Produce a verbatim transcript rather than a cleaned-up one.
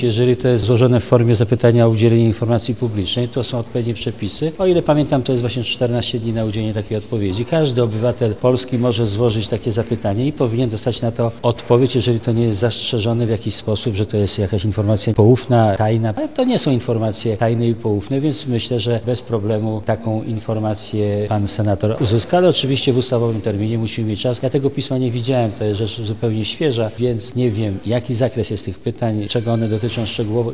Jeżeli to jest złożone w formie zapytania o udzielenie informacji publicznej, to są odpowiednie przepisy. O ile pamiętam, to jest właśnie czternaście dni na udzielenie takiej odpowiedzi. Każdy obywatel Polski może złożyć takie zapytanie i powinien dostać na to odpowiedź, jeżeli to nie jest zastrzeżone w jakiś sposób, że to jest jakaś informacja poufna, tajna. Ale to nie są informacje tajne i poufne, więc myślę, że bez problemu taką informację pan senator uzyska. Ale oczywiście w ustawowym terminie musimy mieć czas. Ja tego pisma nie widziałem, to jest rzecz zupełnie świeża, więc nie wiem, jaki zakres jest tych pytań, czego one dotyczą szczegółowo.